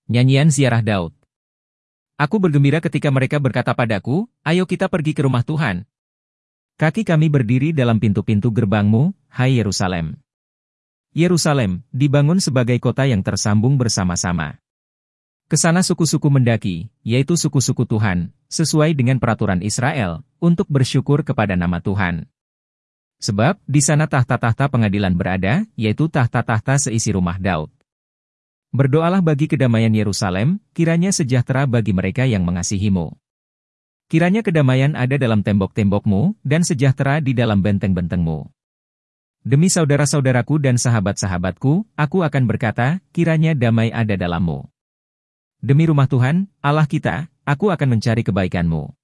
Nyanyian Ziarah Daud. Aku bergembira ketika mereka berkata padaku, ayo kita pergi ke rumah Tuhan. Kaki kami berdiri dalam pintu-pintu gerbangmu, hai Yerusalem. Yerusalem, dibangun sebagai kota yang tersambung bersama-sama. Kesana suku-suku mendaki, yaitu suku-suku Tuhan, sesuai dengan peraturan Israel, untuk bersyukur kepada nama Tuhan. Sebab, di sana tahta-tahta pengadilan berada, yaitu tahta-tahta seisi rumah Daud. Berdoalah bagi kedamaian Yerusalem, kiranya sejahtera bagi mereka yang mengasihimu. Kiranya kedamaian ada dalam tembok-tembokmu, dan sejahtera di dalam benteng-bentengmu. Demi saudara-saudaraku dan sahabat-sahabatku, aku akan berkata, kiranya damai ada dalammu. Demi rumah Tuhan, Allah kita, aku akan mencari kebaikanmu.